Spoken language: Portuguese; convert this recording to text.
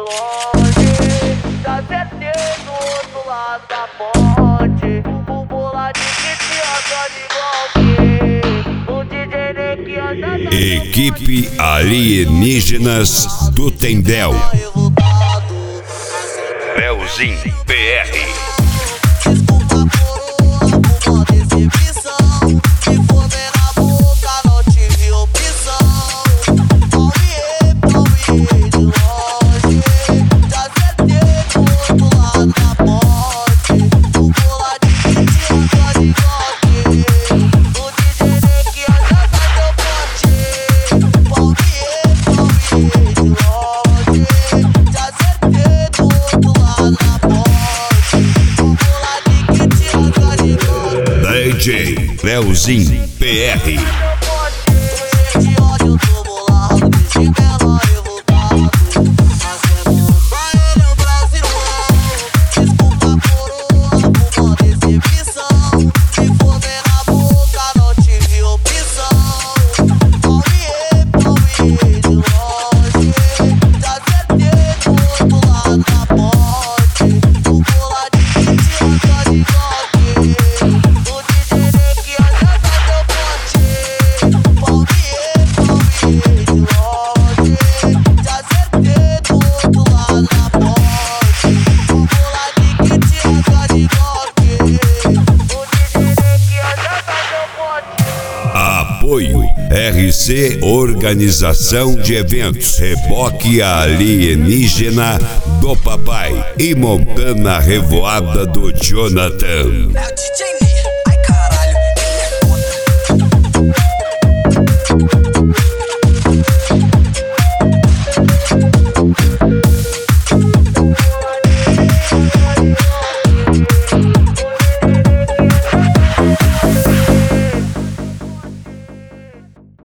longe. Já acertei do outro lado da ponte. O bola de que anda de golpe. O DJ Neck anda de Equipe Alienígenas do Tendel. Belzinho PR. DJ Belzinho PR. Apoio RC Organização de Eventos, Reboque Alienígena do Papai e Montana Revoada do Jonathan.